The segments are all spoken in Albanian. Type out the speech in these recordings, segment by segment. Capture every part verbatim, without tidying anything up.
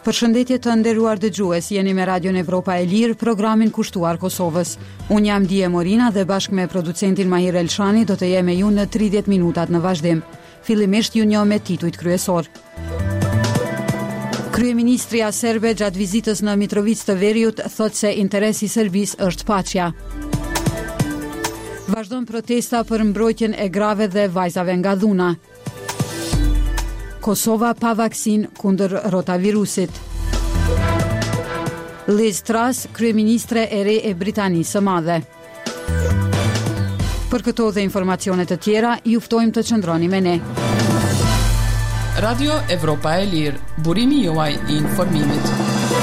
Përshëndetje të nderuar dëgjues, jeni me Radion Evropa e Lirë, programin kushtuar Kosovës. Unë jam Dije Morina dhe bashkë me producentin Mahir Elshani do të jem me ju në tridhjetë minutat në vazhdim. Fillimisht ju njoh me titujt kryesor. Kryeministria serbe gjatë vizitës në Mitrovica të Veriut thotë se interesi i Serbisë është paqja. Vazhdon protesta për mbrojtjen e grave dhe vajzave nga dhuna. Kosova pa vaksin kundër rotavirusit. Liz Truss, kryeministre e re e Britanisë së Madhe. Për këto dhe informacione të tjera, ju ftojmë të qëndroni me ne. Radio Evropa e Lirë, burimi juaj i informimit.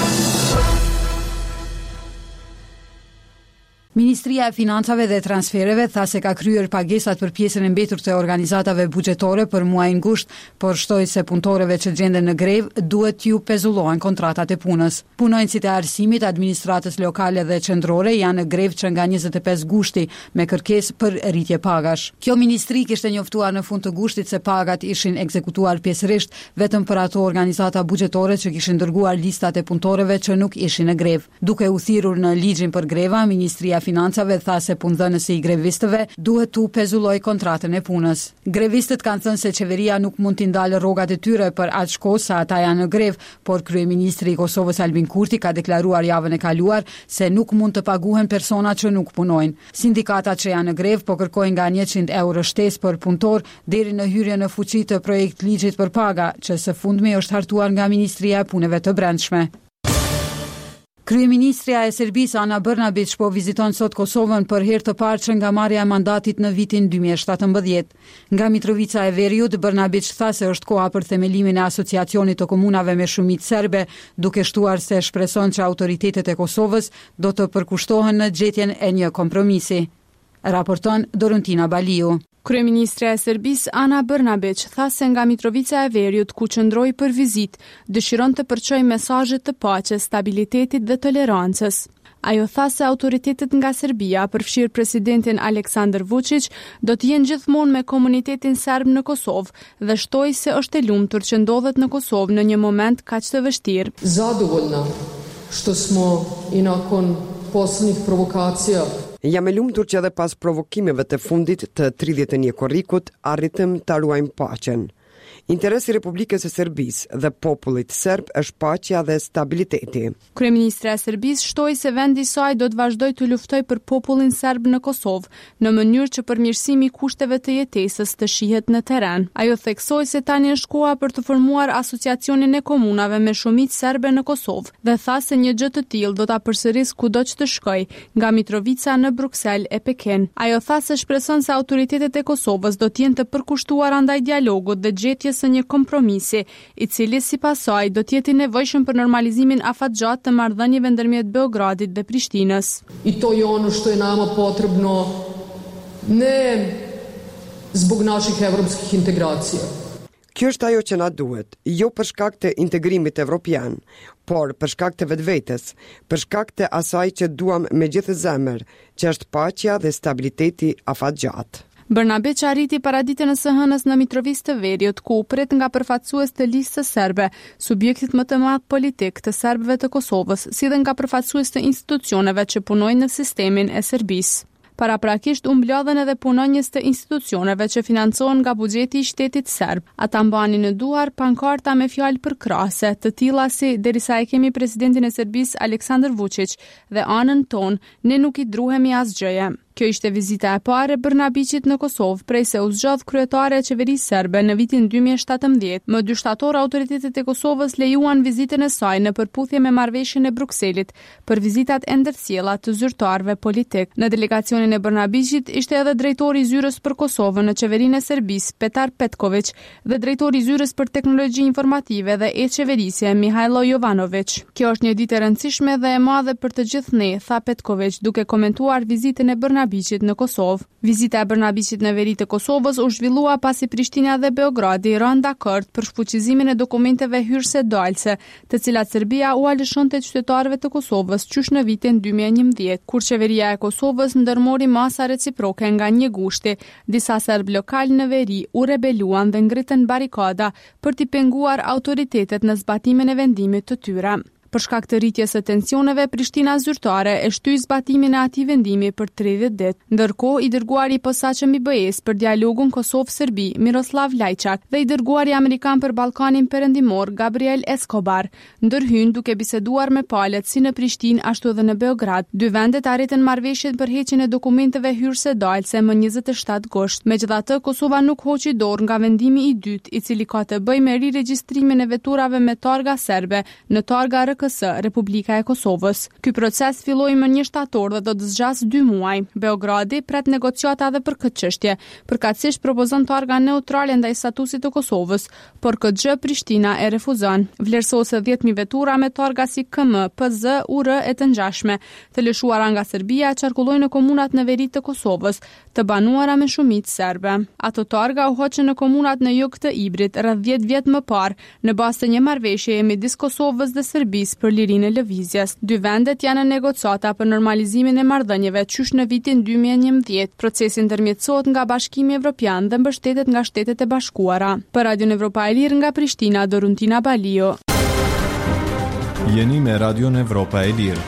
Ministria e Financave dhe Transfereve tha se ka kryer pagesat për pjesën e mbetur të organizatave buxhetore për muajin gusht, por shtoi se punëtorëve që gjenden në grevë duhet t'ju pezullohen kontratat e punës. Punonjësit e arsimit, administratës lokale dhe qendrore janë në grevë që nga njëzet e pesë gushti me kërkesë për rritje pagash. Kjo ministri kishte njoftuar në fund të gushtit se pagat ishin ekzekutuar pjesërisht vetëm për ato organizata buxhetore që kishin dërguar listat e punëtorëve që nuk ishin në grevë. Duke u thirrur në ligjin për greva, Ministria Financave tha se punëdhënësi i grevistëve duhet t'u pezulloj kontratën e punës. Grevistët kanë thënë se qeveria nuk mund t'i ndalë rrogat e tyre për aq kohë sa ata janë në grevë, por kryeministri i Kosovës Albin Kurti ka deklaruar javën e kaluar se nuk mund të paguhen persona që nuk punojnë. Sindikatat që janë në grevë po kërkojnë nga njëqind euro shtesë për punëtor deri në hyrje në fuqi të projekt ligjit për paga, që së fundmi është hartuar nga Ministria e Punëve të Brendshme. Kryeministria e Serbisë Ana Brnabić po viziton sot Kosovën për herë të parë që nga marrja e mandatit në vitin dy mijë e shtatëmbëdhjetë. Nga Mitrovica e Veriut, Brnabić tha se është koha për themelimin e asociacionit të komunave me shumicë serbe, duke shtuar se shpreson që autoritetet e Kosovës do të përkushtohen në gjetjen e një kompromisi. Raporton Dorontina Baliu. Kryeministra e Serbisë Ana Brnabić tha se nga Mitrovica e Veriut, ku qëndroi për vizitë, dëshiron të përçojë mesazhe të paqes, stabilitetit dhe tolerancës. Ajo tha se autoritetet nga Serbia, përfshirë presidentin Aleksandar Vučić, do të jenë gjithmonë me komunitetin serb në Kosovë dhe shtoi se është e lumtur që ndodhet në Kosovë në një moment kaq të vështirë. Zadovoljna što smo i nakon posljednjih provokacija Jam e lumtur që edhe pas provokimeve të fundit të tridhjetë e një korrikut arritëm ta ruajmë paqen. Interesi i Republikës së Serbisë dhe popullit serb është paqja dhe stabiliteti. Kryeministra e Serbisë shtoi se vendi i saj do të vazhdojë të luftojë për popullin serb në Kosovë, në mënyrë që përmirësimi i kushteve të jetesës të shihet në terren. Ajo theksoi se tani është koha për të formuar asociacionin e komunave me shumicë serbe në Kosovë dhe tha se një gjë të tillë do ta përsërisë kudo që të shkojë, nga Mitrovica në Bruksel e Pekin. Ajo tha se shpreson se autoritetet e Kosovës do të jenë të përkushtuara ndaj dialogut dhe gjetjes së një kompromisi, i cili sipas saj do të jetë i nevojshëm për normalizimin afatgjat të marrëdhënieve ndërmjet Beogradit dhe Prishtinës. I to je ono što je nama potrebno ne zbog naših evropskih integracija. Kjo është ajo që na duhet, jo për shkak të integrimit evropian, por për shkak të vetvetes, për shkak të asaj që duam me gjithë zemër, që është paqja dhe stabiliteti afatgjat. Brnabić arriti paraditën e së hënës në Mitrovica të Veriut, ku u pret nga përfaqësues të listës serbe, subjektit më të madh politik të serbëve të Kosovës, si dhe nga përfaqësues të institucioneve që punojnë në sistemin e Serbisë. Paraprakisht u mbledhen edhe punonjës të institucioneve që financohen nga buxheti i shtetit serb. Ata mbanin në duar pankarta me fjalë përkrahase, të tilla si derisa e kemi presidentin e Serbisë Aleksandar Vučić dhe anën tonë, ne nuk i druhemi asgjëje. Kjo ishte vizita e parë e Brnabićit në Kosovë prej se u zgjodh kryetare e qeverisë serbe në vitin dy mijë e shtatëmbëdhjetë. Më dy shtator autoritetet e Kosovës lejuan vizitën e saj në përputhje me marrëveshjen e Brukselit për vizitat e ndërcjella të zyrtarëve politik. Në delegacionin e Brnabićit ishte edhe drejtori i zyrës për Kosovën në qeverinë e Serbisë, Petar Petković, dhe drejtori i zyrës për teknologji informative dhe e-qeverisje, Mihajlo Jovanović. Kjo është një ditë e rëndësishme dhe e madhe për të gjithë ne, tha Petković, duke komentuar vizitën e Brnabićit Brnabiqit në Kosovë. Vizita e Brnabiqit në veri të Kosovës u zhvillua pasi Prishtina dhe Beogradi rënë dakord për shfuqizimin e dokumenteve hyrëse dalëse, të cilat Serbia u alëshonte qytetarëve të Kosovës qysh në vitin dy mijë e njëmbëdhjetë, kur qeveria e Kosovës ndërmori masa reciproke nga një gushti. Disa serb lokal në veri u rebeluan dhe ngritën barikada për t'i penguar autoritetet në zbatimin e vendimit të tyre. Për shkak të rritjes së tensioneve, Prishtina zyrtare e shtyi zbatimin e atij vendimi për tridhjetë ditë. Ndërkohë, i dërguari i posaçëm i B E-s për dialogun Kosovë-Serbi, Miroslav Lajçak, dhe i dërguari amerikan për Ballkanin Perëndimor, Gabriel Escobar, ndërhyn duke biseduar me palët si në Prishtinë ashtu edhe në Beograd. Dy vendet arritën marrëveshjen për heqjen e dokumenteve hyrëse dalëse më njëzet e shtatë gusht. Megjithatë, Kosova nuk hoqi dorë nga vendimi i dytë, i cili ka të bëjë me riregjistrimin e veturave me targa serbe në targa R K S, Republika e Kosovës. Ky proces filloi më një shtator dhe do të zgjas dy muaj. Beogradi pret negociata edhe për këtë çështje. Përkatësisht propozon targa neutrale ndaj statusit të Kosovës, por K X Prishtina e refuzon. Vlerësose dhjetë mijë vetura me targa si K M, P Z, U R e të ngjashme, të lëshuara nga Serbia, qarkullojnë në komunat në veri të Kosovës, të banuara me shumicë serbe. Ato targa u hoqën në komunat në jug të Ibrit rreth dhjetë vjet më parë, në bazë të një marrëveshjeje midis Kosovës dhe Serbisë për lirinë e lëvizjes. Dy vendet janë në negociata për normalizimin e marrëdhënieve qysh në vitin dy mijë e njëmbëdhjetë. Procesi ndërmjetësohet nga Bashkimi Evropian dhe mbështetet nga Shtetet e Bashkuara. Për Radion Evropa e Lirë nga Prishtina, Doruntina Balio. Jeni me Radion Evropa e Lirë.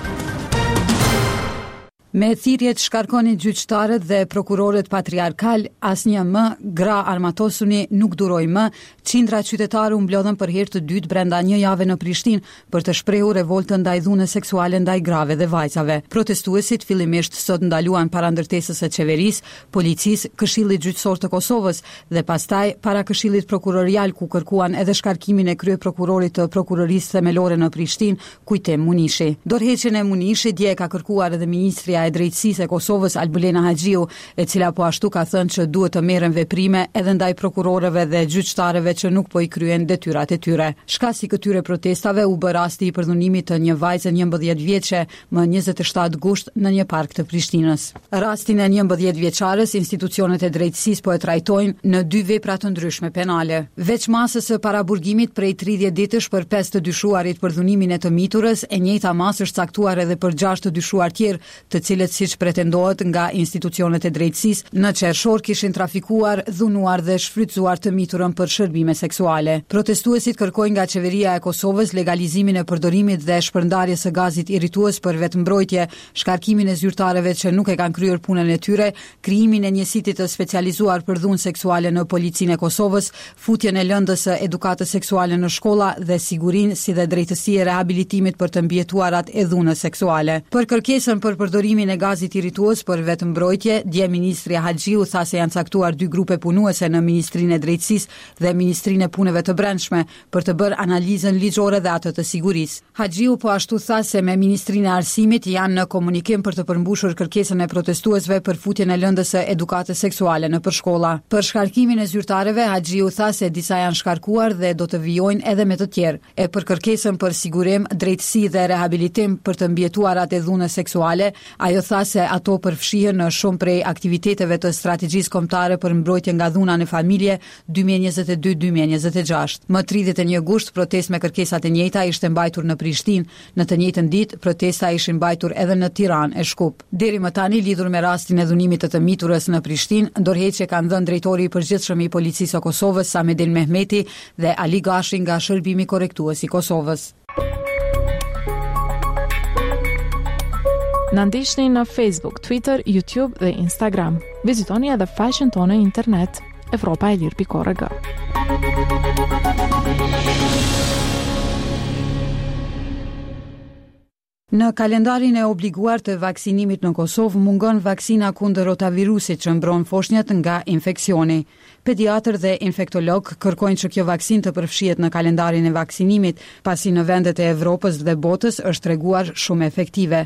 Me thirrjet shkarkonit gjyqtarët dhe prokurorët patriarkal, asnjë më gra armatosuni nuk duroi më. Qindra qytetarë u mblodhën për herë të dytë brenda një jave në Prishtinë për të shprehur revoltën ndaj dhunës seksuale ndaj grave dhe vajzave. Protestuesit fillimisht sot ndaluan para ndërtesës së qeverisë, policisë, Këshillit Gjyqësor të Kosovës dhe pastaj para Këshillit Prokurorial, ku kërkuan edhe shkarkimin e kryeprokurorit të prokurorisë themelore në Prishtinë, Kujtem Munishi. Dorëheqjen e Munishit dje ka kërkuar edhe ministria e drejtësisë e Kosovës, Albulena Haxhiu, e cila po ashtu ka thënë që duhet të merren veprime edhe ndaj prokurorëve dhe gjyqtarëve që nuk po i kryen detyrat e tyre. Shkasi këtyre protestave u bë rasti i përdhunimit të një vajze njëmbëdhjetë vjeçe më njëzet e shtatë gusht në një park të Prishtinës. Rastin e njëmbëdhjetë vjeçares, institucionet e drejtësisë po e trajtojnë në dy vepra të ndryshme penale. Veç masës së paraburgimit prej tridhjetë ditësh për pesë të dyshuarit për dhunimin e të miturës, e njëjta masë është caktuar edhe për gjashtë të dyshuar tjerë, të cilët siç pretendohet nga institucionet e drejtësisë në qershor kishin trafikuar, dhunuar dhe shfrytzuar të miturën për shërbime seksuale. Protestuesit kërkojnë nga qeveria e Kosovës legalizimin e përdorimit dhe shpërndarjes së gazit irritues për vetëmbrojtje, shkarkimin e zyrtarëve që nuk e kanë kryer punën e tyre, krijimin e një siti të specializuar për dhunë seksuale në policinë e Kosovës, futjen e lëndës së edukatës seksuale në shkolla dhe sigurinë si dhe drejtësi e rehabilitimit për të mbijetuarat e dhunës seksuale. Për kërkesën për përdorimin e gazit irritues për vetëmbrojtje, dje ministri Haxhiu tha se janë caktuar dy grupe punuese në Ministrinë e Drejtësisë dhe Ministrinë e Punëve të Brendshme për të bërë analizën ligjore dhe atë të sigurisë. Haxhiu po ashtu tha se me Ministrinë e Arsimit janë në komunikim për të përmbushur kërkesën e protestuesve për futjen e lëndës së edukatës seksuale në përshkolla. Për shkarkimin e zyrtarëve, Haxhiu tha se disa janë shkarkuar dhe do të vijojnë edhe me të tjerë. E për kërkesën për sigurim, drejtësi dhe rehabilitim për të mbijetuarat e dhunës seksuale, ajo tha se ato përfshihen në shumë prej aktiviteteve të strategjisë kombëtare për mbrojtje nga dhuna në familje dy mijë e njëzet e dy dy mijë e njëzet e gjashtë. Më tridhjetë e një gusht, protestë me kërkesat e njëjta ishte mbajtur në Prishtinë. Në të njëjtën ditë, protesta ishin mbajtur edhe në Tiranë e Shkup. Deri më tani, lidhur me rastin e dhunimit të të miturës në Prishtinë, ndërheqje kanë dhënë drejtori i përgjithshëm i policisë së Kosovës, Samedin Mehmeti, dhe Ali Gashi nga Shërbimi Korrektues i Kosovës. Na ndiqni në Facebook, Twitter, YouTube dhe Instagram. Vizitoni edhe faqen tonë internet evropa e lirë pikë org. Në kalendarin e obliguar të vaksinimit në Kosovë mungon vaksina kundër rotavirusit që mbron foshnjat nga infeksioni. Pediatër dhe infektolog kërkojnë që kjo vaksin të përfshihet në kalendarin e vaksinimit, pasi në vendet e Evropës dhe botës është treguar shumë efektive.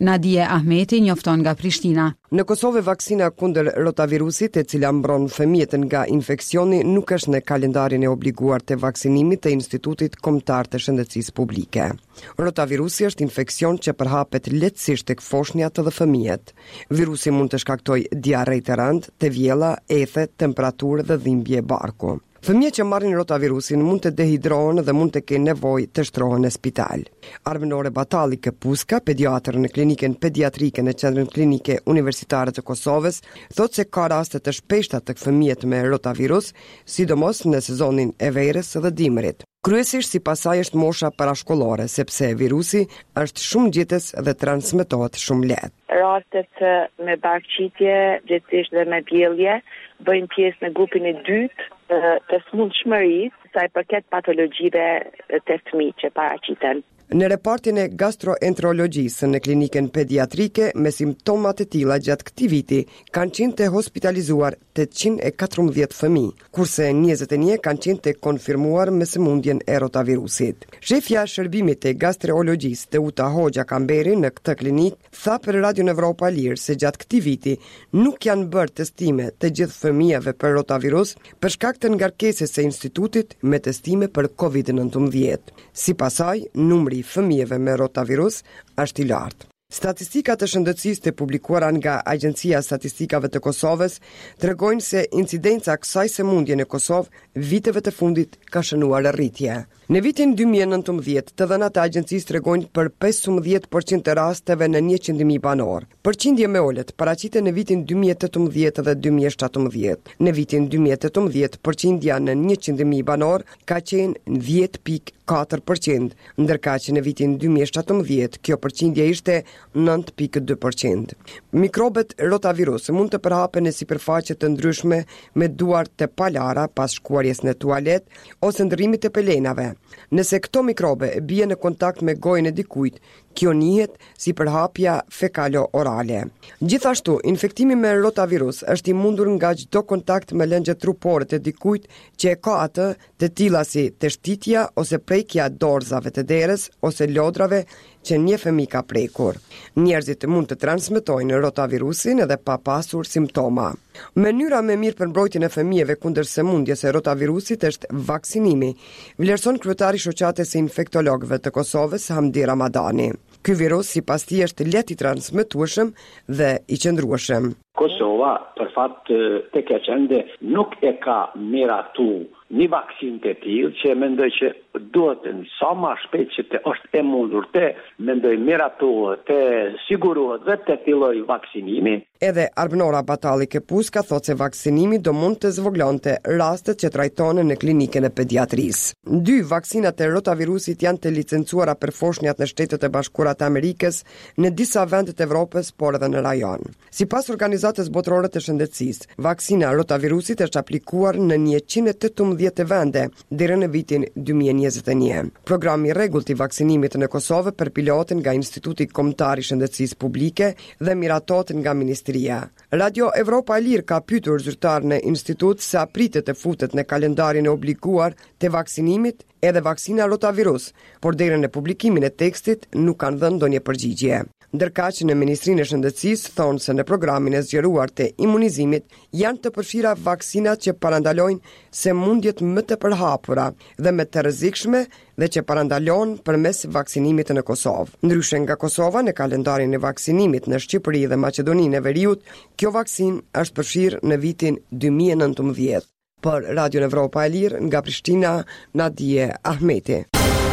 Nadie Ahmeti njofton nga Prishtina. Në Kosovë vaksina kundër rotavirusit, e cila mbron fëmijët nga infeksioni, nuk është në kalendarin e obliguar të vaksinimit të Institutit Kombëtar të Shëndetësisë Publike. Rotavirusi është infeksion që përhapet lehtësisht tek foshnjat dhe fëmijët. Virusi mund të shkaktoj diarre të rëndë, të vjella, ethe, temperaturë dhe dhimbje barku. Fëmijët që marrin rotavirusin mund të dehidrohen dhe mund të kenë nevojë të shtrohen në spital. Armenore Batalli Puska, pediatër në klinikën pediatrike në Qendrën Klinike Universitare të Kosovës, thotë se ka raste të shpeshta tek fëmijët me rotavirus, sidomos në sezonin e verës dhe dimrit. Kryesisht si pasaj është mosha parashkollore, sepse virusi është shumë gjetës dhe transmetohet shumë lehtë. Rastet me barkëqitje, gjithsesi dhe me bjellje, bëjnë pjesë në grupin e dytë të smundshmërisë sa i përket patologjive të fëmijë që paraqiten. Në repartin e gastroenterologjisë në klinikën pediatrike me simptomat e tilla gjatë këtij viti kanë qenë të hospitalizuar tetëqind e katërmbëdhjetë fëmijë, kurse njëzet e një kanë qenë të konfirmuar me sëmundjen e rotavirusit. Shefja e shërbimit të gastrologjisë Teuta Hoxha Kamberi në këtë klinikë tha për Radio Evropa Lirë se gjatë këtij viti nuk janë bërë testime të gjithë fëmijëve për rotavirus për shkak të ngarkesës së institutit me testime për kovid nëntëmbëdhjetë. Sipas saj, numri i fëmijëve me rotavirus është i lartë. Statistikat e shëndetësisë të publikuara nga Agjencia e Statistikave të Kosovës tregojnë se incidenca kësaj sëmundje në Kosovë viteve të fundit ka shënuar rritje. Në vitin dy mijë e nëntëmbëdhjetë, të dhënat e agjencisë tregojnë për pesëmbëdhjetë përqind të rasteve në njëqind mijë banor. Përqindje me olet paraqiten në vitin dy mijë e tetëmbëdhjetë dhe dy mijë e shtatëmbëdhjetë. Në vitin dy mijë e tetëmbëdhjetë, përqindja në njëqind mijë banor ka qenë dhjetë pikë katër përqind, ndërka që në vitin dy mijë e shtatëmbëdhjetë kjo përqindje ishte nëntë pikë dy përqind. Mikrobet rotavirus mund të përhapen në sipërfaqe të ndryshme me duart të palara pas shkuarjes në tualet ose ndërrimit të pelenave. Nëse këto mikrobe bien në kontakt me gojën e dikujt, kjo njihet si përhapja fekalo-orale. Gjithashtu, infektimi me rotavirus është i mundur nga çdo kontakt me lëngje trupore të dikujt që e ka atë, të tilla si teshtitja ose prekja dorzave të derës ose lodrave që një fëmijë ka prekur. Njerëzit mund të transmetojnë rotavirusin edhe pa pasur simptoma. Mënyra më mirë për mbrojtjen e fëmijëve kundër sëmundjes së rotavirusit është vaksinimi, vlerëson kryetari i shoqatës së infektologëve të Kosovës, Hamdi Ramadani. Ky virus sipas tij është lehtë i transmetueshëm dhe i qëndrueshëm. Kosova, për fat të keqende, nuk e ka miratu një vaksinë të tillë që mendoj që duhet sa më shpejt që të është e mundur të mendoj miratohet, të sigurohet dhe të filloj vaksinimi. Edhe Armenora Batalli Puska thotë se vaksinimi do mund të zvoglonte rastet që trajtohen në klinikën e pediatrisë. Dy vaksinat e rotavirusit janë të licencuara për foshnjat në Shtetet e Bashkuara të Amerikës, në disa vende të Evropës, por edhe në rajon. Sipas Organizatës Botërore të Shëndetësisë, vaksina rotavirusit është aplikuar në njëqind e tetëmbëdhjetë vende deri në vitin dy mijë e njëzet e një. Programi i rregullt i vaksinimit në Kosovë përpilohet nga Instituti Kombëtar i Shëndetësisë Publike dhe miratohet nga Ministria. Radio Evropa e Lirë ka pyetur zyrtarën e institut se a pritet të futet në kalendarin e obliguar të vaksinimit edhe vaksina rotavirus, por deri në publikimin e tekstit nuk kanë dhënë ndonjë përgjigje. Ndërkaq në Ministrinë e Shëndetësisë thonë se në programin e zgjeruar të imunizimit janë të përfshira vaksinat që parandalojnë sëmundjet më të përhapura dhe më të rrezikshme dhe që parandalojnë përmes vaksinimit në Kosovë. Ndryshe nga Kosova, në kalendarin e vaksinimit në Shqipëri dhe Maqedoninë e Veriut, kjo vaksinë është përfshirë në vitin dy mijë e nëntëmbëdhjetë. Për Radio Evropa e Lirë nga Prishtina, Nadie Ahmeti.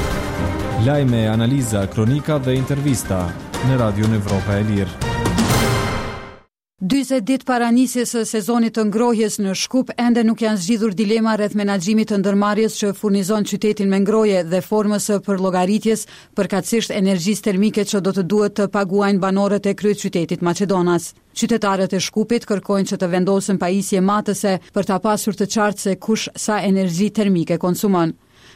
Lajme, analiza, kronika dhe intervista në Radio Evropa e Lirë. dyzet ditë para nisjes së sezonit të ngrohjes në Shkup, ende nuk janë zgjidhur dilema rreth menaxhimit të ndërmarrjes që furnizon qytetin me ngrohje dhe formës së përllogaritjes përkatësisht energjisë termike që do të duhet të paguajnë banorët e kryeqytetit Maqedonas. Qytetarët e Shkupit kërkojnë që të vendosen pajisje matëse për ta pasur të qartë se kush sa energji termike konsumon.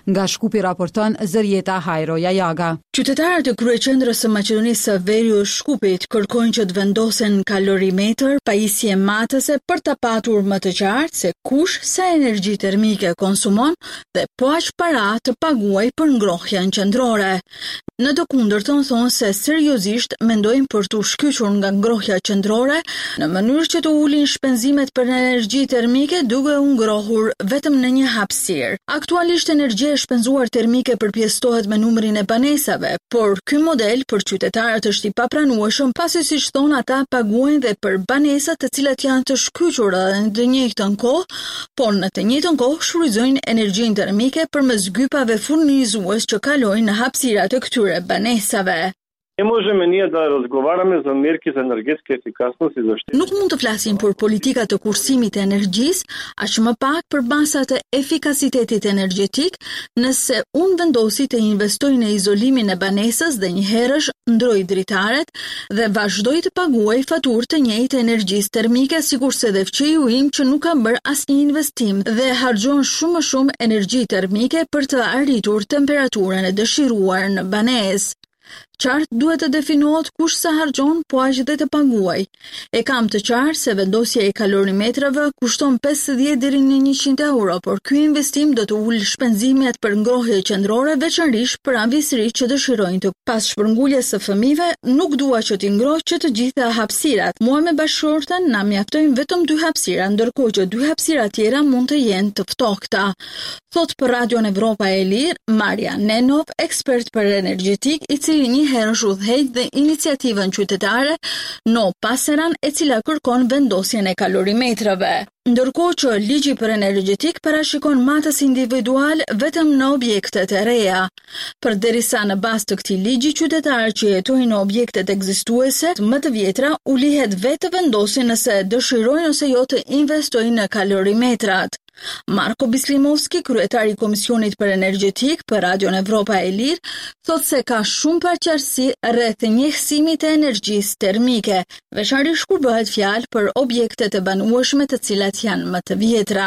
Nga Shkupi raporton Zërieta Hajro Jajaga. Qytetarët e kryeqendrës së Maqedonisë së Veriut Shkupit kërkojnë që të vendosen kalorimetër pajisje matëse për të patur më të qartë se kush sa energji termike konsumon dhe po aq para të paguaj për ngrohjen qendrore. Në të kundërtën thonë se seriozisht mendojnë për të shkyqur nga ngrohja qendrore në mënyrë që të ulin shpenzimet për energji termike duke u ngrohur vetëm në një hapësirë. Aktualisht energjia e shpenzuar termike përpjestohet me numrin e banesave, por ky model për qytetarët është i papranueshëm pasi siç thonë ata paguajnë dhe për banesat të cilat janë të shkyqura në të njëjtën kohë, por në të njëjtën kohë shfrytëzojnë energjinë termike përmes gypave furnizues që kalojnë në hapësirat e këtyre banesave. Не можеме ние да разговараме за мерки за енергетска ефикасност и защита. Nuk mund të flasim për politika të kursimit të energjisë, aq më pak për masa të efikasitetit energjetik, nëse unë vendosi të investoj në izolimin e banesës dhe njëherësh ndroj dritaret dhe vazhdoj të paguaj faturë të njëjtë energjisë termike, sikurse dhe fëmijëu im që nuk ka bërë asnjë investim dhe harxhon shumë më shumë energji termike për të arritur temperaturën e dëshiruar në banesë. Qartë duhet të definohet kush sa harxhon, po aq dhe të paguaj. E kam të qartë se vendosja e kalorimetrave kushton pesëdhjetë deri në njëqind euro, por ky investim do të ulë shpenzimet për ngrohje qendrore, veçanërisht për anëvisërit që dëshirojnë të pas shpërnguljes së fëmijëve, nuk dua që t'i ngroh që të gjitha hapësirat. Mua me bashkëshorten na mjaftojnë vetëm dy hapësira, ndërkohë që dy hapësira tjera mund të jenë të ftohta. Thot për Radion Evropa e Lirë, Marja Nenov, ekspert për energjetik, i cili një herësh udhëheq dhe iniciativën qytetare No Paseran, e cila kërkon vendosjen e kalorimetrave. Ndërkohë që ligji për energjetik parashikon matës individual vetëm në objektet e reja. Përderisa në bazë të këtij ligji qytetarët që jetojnë në objektet ekzistuese më të vjetra u lihet vetë të vendosin nëse dëshirojnë ose jo të investojnë në kalorimetrat. Marko Bislimovski, kryetari i Komisionit për Energjetik për Radion Evropa e Lirë, thotë se ka shumë paraqarësi rreth njëhësimit të energjisë termike, veçanërisht kur bëhet fjalë për objektet e banueshme të cilat janë më të vjetra.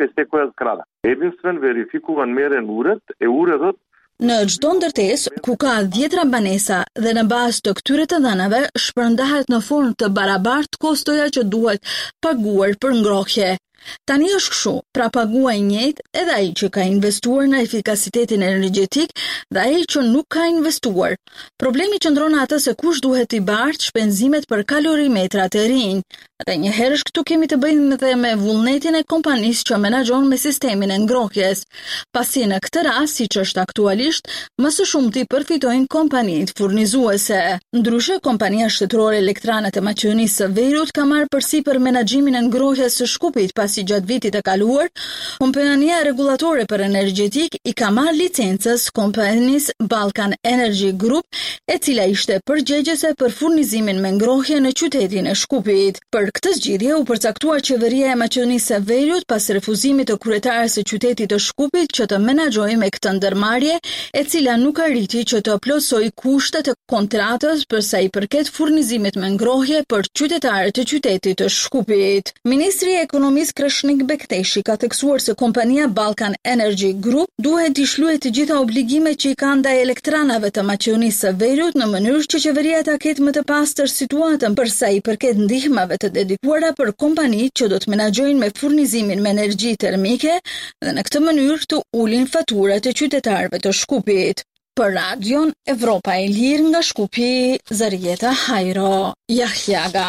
Единствен верификуван мерен уред е уредот Në çdo ndërtesë ku ka dhjetra banesa dhe në bazë të këtyre të dhënave shpërndahet në formë të barabartë kostoja që duhet paguar për ngrohje. Tani është kështu, pra paguaj njëjtë edhe ai që ka investuar në efikasitetin energjetik dhe ai që nuk ka investuar. Problemi qëndron atë se kush duhet i bartë shpenzimet për kalorimetrat e rinj. Dhe njëherësh këtu kemi të bëjmë dhe me vullnetin e kompanisë që menaxhon me sistemin e ngrohjes. Pasi në këtë rast, siç është aktualisht, më së shumti përfitojnë kompanitë furnizuese. Ndryshe, kompania shtetërore Elektranët e Maqedonisë së Veriut ka marrë përsipër menaxhimin e ngrohjes së Shkupit pasi gjatë vitit të kaluar, kompania rregullatore për energjetik i ka marrë licencës kompanisë Balkan Energy Group, e cila ishte përgjegjëse për furnizimin me ngrohje në qytetin e Shkupit. Për këtë zgjidhje u përcaktua qeveria e Maqedonisë së Veriut pas refuzimit të kryetares së qytetit të Shkupit që të menaxhojë me këtë ndërmarrje, e cila nuk arriti që të plotësoj kushtet e kontratës për sa i përket furnizimit me ngrohje për qytetarët e qytetit të Shkupit. Ministri i Ekonomisë Krashnik Bekteshi ka theksuar se kompania Balkan Energy Group duhet t'i shlyejë të gjitha obligimet që i ka ndaj elektranave të Maqedonisë së Veriut në mënyrë që qeveria ta ketë më të pastër situatën për sa i përket ndihmave të dedikuara për kompanitë që do të menaxhojnë me furnizimin me energji termike dhe në këtë mënyrë të ulin faturat e qytetarëve të Shkupit. Për Radion Evropa e Lirë nga Shkupi, Zërieta Hajro Jahjaga.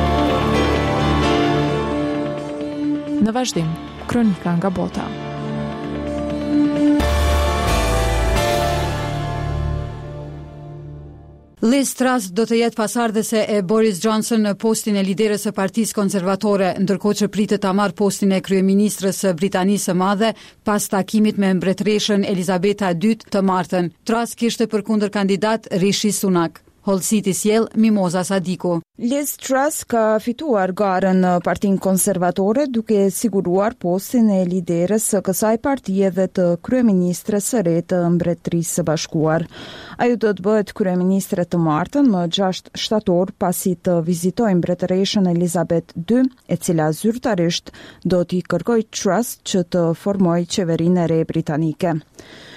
Në vazhdim, kronika nga bota. Liz Truss do të jetë pasardhëse e Boris Johnson në postin e liderës së Partisë Konservatore, ndërkohë që pritet ta marrë postin e kryeministrës së Britanisë së Madhe pas takimit me mbretëreshën Elizabeta e dytë të martën. Truss kishte përkundër kandidat Rishi Sunak. Hollësiti sjell Mimoza Sadiku. Liz Truss ka fituar garën në Partinë Konservatore duke siguruar postin e liderës së kësaj partie dhe të kryeministres së re të Mbretërisë së Bashkuar. Ajo do të bëhet kryeministre të martën më gjashtë shtator pasi të vizitojë mbretëreshën Elizabeth e dytë, e cila zyrtarisht do t'i kërkojë Truss që të formojë qeverinë e re britanike.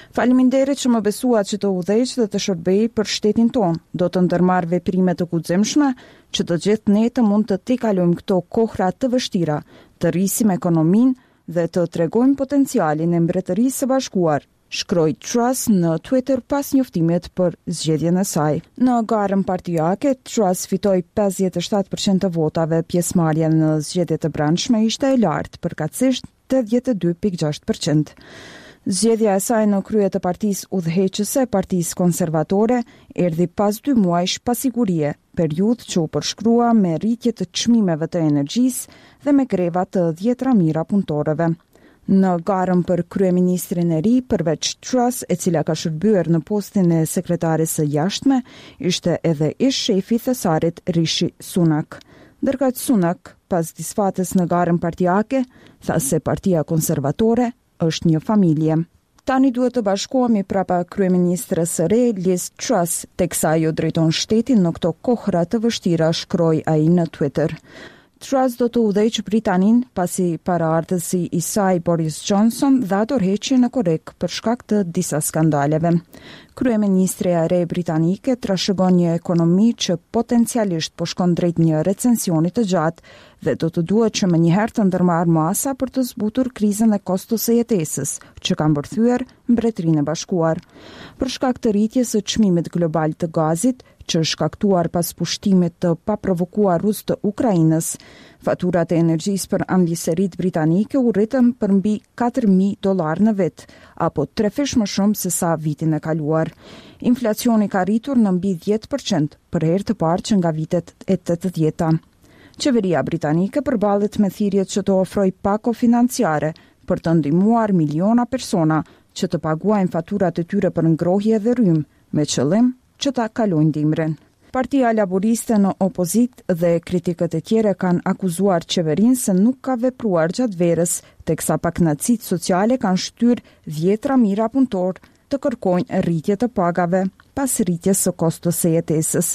Faleminderit që më besuat që të udhëheq dhe të shërbej për shtetin ton. Do të ndërmarr veprime të guximshme që të gjithë ne të mund të tejkalojmë këto kohra të vështira, të rrisim ekonominë dhe të tregojmë potencialin e Mbretërisë së Bashkuar, shkroi Truss në Twitter pas njoftimit për zgjedhjen e saj. Në garën partijake, Truss fitoi pesëdhjetë e shtatë përqind të votave, pjesëmarrja në zgjedhjet e brendshme ishte e lartë, përkatësisht tetëdhjetë e dy pikë gjashtë përqind. Zgjedhja e saj në krye të partisë udhëheqëse, Partisë Konservatore, erdhi pas dy muajsh pasigurie, periudhë që u përshkrua me rritje të çmimeve të energjisë dhe me greva të dhjetra mijëra punëtorëve. Në garën për kryeministrin e ri, përveç Truss, e cila ka shërbyer në postin e sekretares së jashtme, ishte edhe ish shefi i thesarit Rishi Sunak. Ndërkaq Sunak, pas disfates në garën partijake, tha se Partia Konservatore është një familje. Tani duhet të bashkohemi prapa kryeministres së re, Liz Truss, teksa ajo drejton shtetin në këto kohra të vështira, shkroi ai në Twitter. Truss do të udhëheqë Britaninë pasi paraardhësi i saj Boris Johnson dha dorëheqje në korek për shkak të disa skandaleve. Kryeministrja e re britanike trashëgon një ekonomi që potencialisht po shkon drejt një recensioni të gjatë dhe do të duhet që më njëherë të ndërmarrë masa për të zbutur krizën e kostos së jetesës, që ka mbërthyer Mbretërinë e Bashkuar. Për shkak të rritjes së çmimit global të gazit, që është shkaktuar pas pushtimit të paprovokuar rus të Ukrainës, faturat e energjisë për anëliserit britanike u rritën për mbi katër mijë dollar në vit, apo tre fish më shumë se sa vitin e kaluar. Inflacioni ka rritur në mbi dhjetë përqind, për herë të parë që nga vitet e tetëdhjeta. Qeveria britanike përballet me thirrjet që të ofrojë pako financiare për të ndihmuar miliona persona që të paguajnë faturat e tyre për ngrohje dhe rrymë, me qëllim që ta kalojnë dimrin. Partia Laboriste në opozit dhe kritikët e tjere kanë akuzuar qeverinë se nuk ka vepruar gjatë verës, teksa pakënaqësitë sociale kanë shtyr dhjetra mijëra punëtor të kërkojnë rritje të pagave pas rritjes së kostos së jetesës.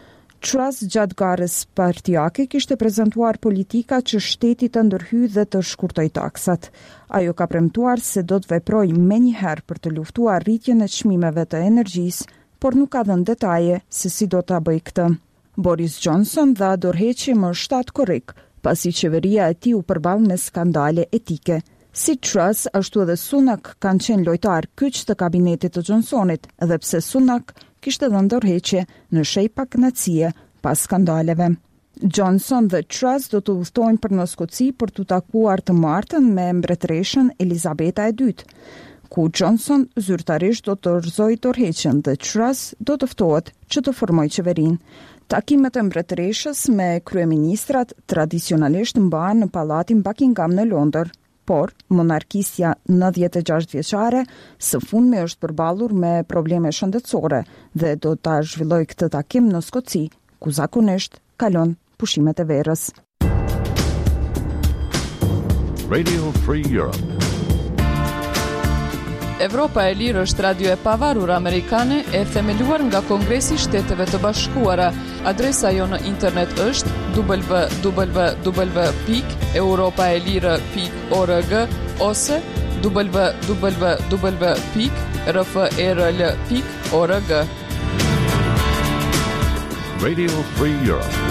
Truss gjatë garës partijake kishte prezantuar politika që shteti të ndërhyjë dhe të shkurtoj taksat. Ajo ka premtuar se do të veprojë menjëherë për të luftuar rritjen e çmimeve të energjisë, por nuk ka dhënë detaje se si do ta bëjë këtë. Boris Johnson dha dorëheqje më shtatë korrik, pasi qeveria e tij u përball me skandale etike. Si Truss, ashtu edhe Sunak kanë qenë lojtar kyç të kabinetit të Johnsonit, edhe pse Sunak kishte dhënë dorëheqje në shej pakënaqësie pas skandaleve. Johnson dhe Truss do të udhtojnë për në Skoci për të takuar të martën me mbretëreshën Elizabeta e dytë, ku Johnson zyrtarisht do të rrëzojë dorëheqjen dhe Truss do të ftohet që të formojë qeverinë. Takimet e mbretëreshës me kryeministrat tradicionalisht mbahen në pallatin Buckingham në Londër, por monarkisja nëntëdhjetë e gjashtë vjeçare së fundmi është përballur me probleme shëndetësore dhe do ta zhvillojë këtë takim në Skoci, ku zakonisht kalon pushimet e verës. Radio Free Europe. Evropa e Lirë është radio e pavarur amerikane e themeluar nga Kongresi i Shteteve të Bashkuara. Adresa jo në internet është w w w pikë europaelire pikë org ose w w w pikë r f e r l pikë org. Radio Free Europe.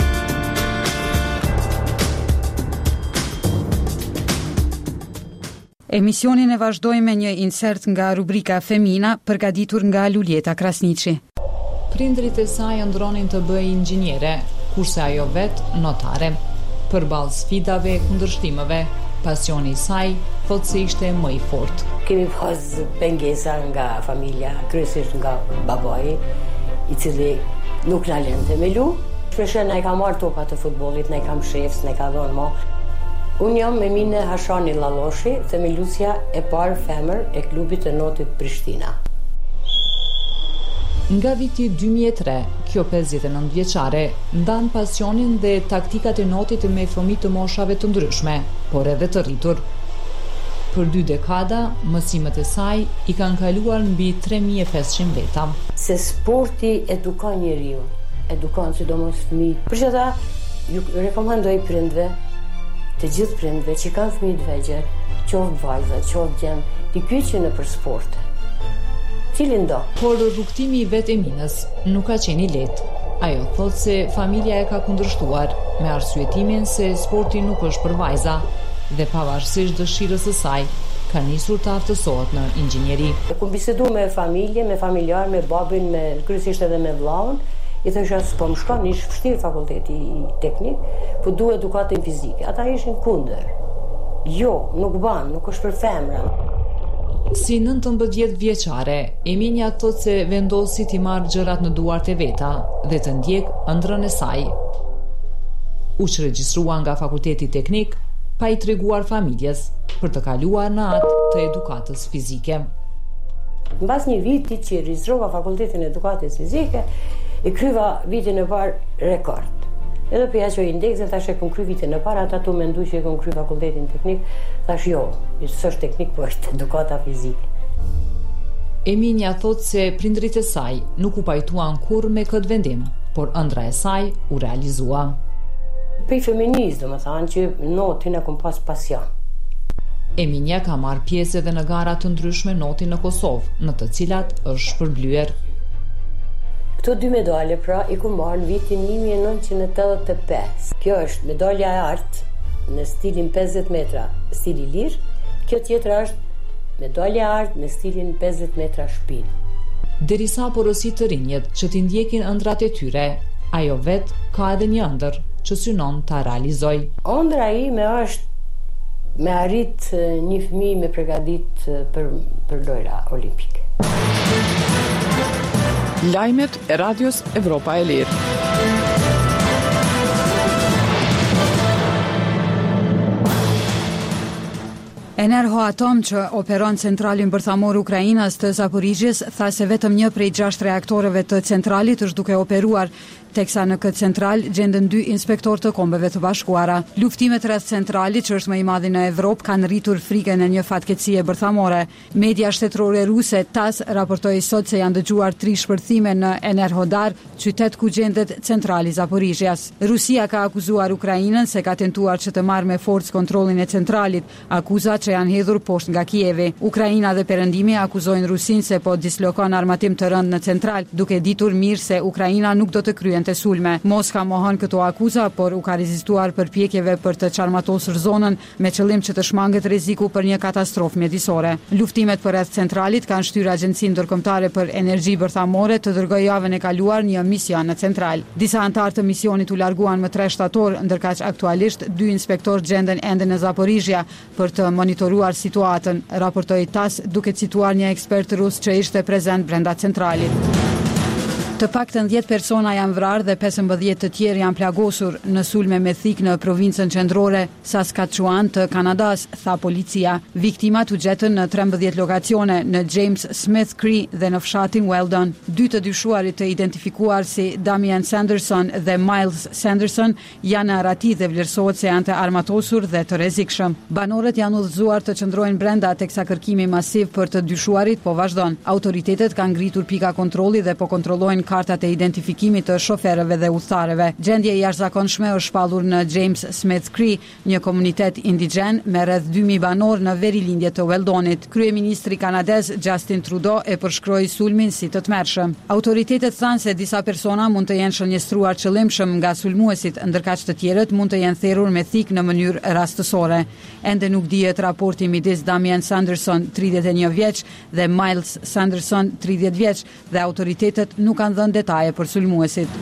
Emisionin e vazhdojmë me një insert nga rubrika Femina, përgatitur nga Luljeta Krasniqi. Prindrit e saj ëndronin të bëjë inxhiniere, kurse ajo vet notare. Përballë sfidave e kundërshtimeve, pasioni i saj thotë se ishte më i fortë. Kemi pas pengesa nga familja, kryesisht nga babai, i cili nuk na lente me lu. Shpesh na i ka marrë topat të futbollit, na i kam shefs, na i ka dhënë mo. Unë jam me Mine Hashani Lalloshi, themeluesja e parë femër e klubit të notit Prishtina. Nga viti dy mijë e tre, kjo pesëdhjetë e nëntë vjeçare ndan pasionin dhe taktikat e notit me fëmijë të moshave të ndryshme, por edhe të rritur. Për dy dekada, mësimet e saj i kanë kaluar mbi tre mijë e pesëqind veta. Se sporti edukon njeriu, edukon sidomos fëmijët. Për çfarë ju rekomandoj prindve, të gjithë prindve që kanë fëmijë të vegjël, qoftë vajza, qoftë djem, të kyçin në për sporte. Cilin do? Por rrugtimi i vet Eminës nuk ka qenë i lehtë. Ajo thot se familja e ka kundërshtuar me arsyetimin se sporti nuk është për vajza dhe pavarësisht dëshirës së saj ka nisur të aftësohet në inxhinieri. Kur bisedu me familje, me familjar, me babin, me kryesisht edhe me vllahun, i thosha s'po më shkon, ish vështirë fakulteti teknik, po duhet edukatin fizike. Ata ishin kundër. Jo, nuk ban, nuk është për femrën. Si nëntëmbëdhjetë vjeçare, Eminia thot se vendosi t'i marrë gjërat në duart e veta dhe të ndjek ëndrrën e saj. U regjistrua nga fakulteti teknik pa i treguar familjes për të kaluar në atë të edukatës fizike. Mbas një viti që regjistrova fakultetin e edukatës fizike, i kryva vitin e parë rekord. Edhe për jashtë indeksin, thash e kom kry vitin e parë, ata tu mendu që e kom kry fakultetin teknik, thash jo, s'është teknik, po është edukata fizike. Eminia thot se prindrit e saj nuk u pajtuan kurrë me këtë vendim, por ëndra e saj u realizua. Për feminist, do më thanë që notin e kom pas pasion. Eminia ka marrë pjesë edhe në gara të ndryshme noti në Kosovë, në të cilat është shpërblyer. Këto dy medalje pra i ku marrë në vitin një mijë e nëntëqind e tetëdhjetë e pesë. Kjo është medalja e artë në stilin pesëdhjetë metra stili lir, kjo tjetra është medalja e artë në stilin pesëdhjetë metra shpin. Derisa porosit të rinjet që t'i ndjekin ëndrat e tyre, ajo vet ka edhe një ëndër që synon ta realizoj. Ëndra ime është me arrit një fëmijë me përgatit për për lojra olimpike. Lajmet e radios Evropa e Lirë. Enerhoatom që operon centralin bërthamor Ukrainas të Zaporizhjes tha se vetëm një prej gjashtë reaktoreve të centralit është duke operuar, teksa në këtë central gjenden dy inspektor të Kombeve të Bashkuara. Luftimet rreth centralit, që është më i madhi në Evropë, kanë rritur frikën e një fatkeqësie bërthamore. Media shtetërore ruse TASS raportoi sot se janë dëgjuar tri shpërthime në Enerhodar, qytet ku gjendet centrali Zaporizhjas. Rusia ka akuzuar Ukrainën se ka tentuar që të marrë me forcë kontrollin e centralit, akuza që janë hedhur poshtë nga Kijevi. Ukraina dhe Perëndimi akuzojnë Rusinë se po dislokon armatim të rënd në central, duke ditur mirë se Ukraina nuk do të kryejë të sulme. Moska mohon këto akuza, por u ka rezistuar përpjekjeve për të çarmatosur zonën me qëllim që të shmanget rreziku për një katastrofë mjedisore. Luftimet përreth centralit kanë shtyrë Agjencinë Ndërkombëtare për Energji Bërthamore të dërgojë javën e kaluar një mision në central. Disa anëtarë të misionit u larguan më tre shtator, ndërkaq aktualisht dy inspektor gjenden ende në Zaporizhja për të monitoruar situatën, raportoi TASS duke cituar një ekspert rus që ishte prezent brenda centralit. Të paktën dhjetë persona janë vrarë dhe pesëmbëdhjetë të tjerë janë plagosur në sulme me thik në provincën qendrore Saskatchewan të Kanadas, tha policia. Viktimat u gjetën në trembëdhjetë lokacione në James Smith Cree dhe në fshatin Weldon. Dy të dyshuarit të identifikuar si Damian Sanderson dhe Miles Sanderson janë në arati dhe vlerësohet se janë të armatosur dhe të rrezikshëm. Banorët janë udhëzuar të qëndrojnë brenda teksa kërkimi masiv për të dyshuarit po vazhdon. Autoritetet kanë ngritur pika kontrolli dhe po kontrollojnë kartat e identifikimit të shoferëve dhe udhëtarëve. Gjendje e jashtëzakonshme është shpallur në James Smith Cree, një komunitet indigjen me rreth dy mijë banor në verilindje të Weldonit. Kryeministri kanadez Justin Trudeau e përshkroi sulmin si të tmerrshëm. Autoritetet thanë se disa persona mund të jenë shënjestruar qëllimshëm nga sulmuesit, ndërkaq të tjerët mund të jenë therrur me thik në mënyrë rastësore. Ende nuk dihet raporti midis Damian Sanderson, tridhjetë e një vjeç, dhe Miles Sanderson, tridhjetë vjeç, dhe autoritetet nuk kanë dhënë detaje për sulmuesit.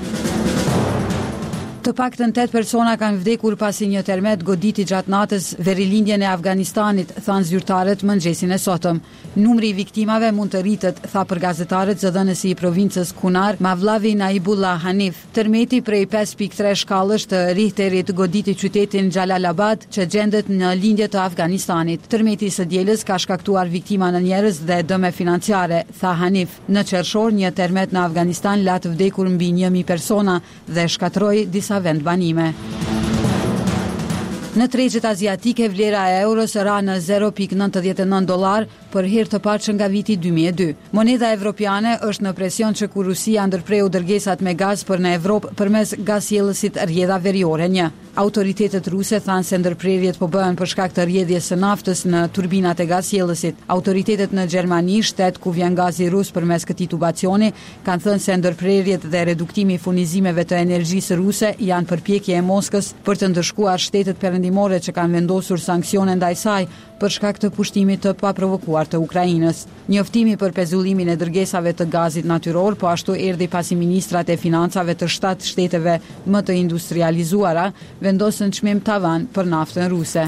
Të paktën tetë persona kanë vdekur pasi një termet goditi gjatë natës verilindjen e Afganistanit, thanë zyrtarët mëngjesin e sotëm. Numri i viktimave mund të rritet, tha për gazetarët zëdhënësi i provincës Kunar, Mavlavi Naibullah Hanif. Termeti prej pesë pikë tre shkallësh të Richterit goditi qytetin Jalalabad, që gjendet në lindje të Afganistanit. Termeti së dielës ka shkaktuar viktima në njerëz dhe dëme financiare, tha Hanif. Në qershor, një termet në Afganistan la të vdekur mbi një mijë persona dhe shkatroi disa vend banime. Në tregjet aziatike, vlera e euros ra në zero pikë nëntëdhjetë e nëntë dollar për herë të parë që nga viti dy mijë e dy. Moneda evropiane është në presion që kur Rusia ndërpreu dërgesat me gaz për në Evropë përmes gasjellësit rrjedha veriore një. Autoritetet ruse thanë se ndërprerjet po bëhen për shkak të rrjedhjes së naftës në turbinat e gasjellësit. Autoritetet në Gjermani, shtet ku vjen gazi rus përmes këtij tubacioni, kanë thënë se ndërprerjet dhe reduktimi i furnizimeve të energjisë ruse janë përpjekje e Moskës për të ndëshkuar shtetet perëndimore që kanë vendosur sanksione ndaj saj për shkak të pushtimit të paprovokuar të Ukrainës. Njoftimi për pezullimin e dërgesave të gazit natyror po ashtu erdhi pasi ministrat e financave të shtatë shteteve më të industrializuara vendosën çmim tavan për naftën ruse.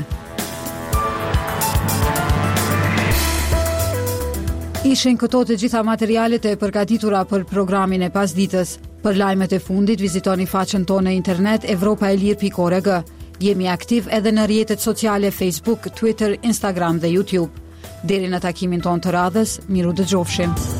Ishin këto të gjitha materialet e përgatitura për programin e pasditës. Për lajmet e fundit vizitoni faqen tonë në internet evropa e lirë pikë org. Jemi aktiv edhe në rrjetet sociale Facebook, Twitter, Instagram dhe YouTube. Deri në takimin tonë të radhës, miru dëgjofshim.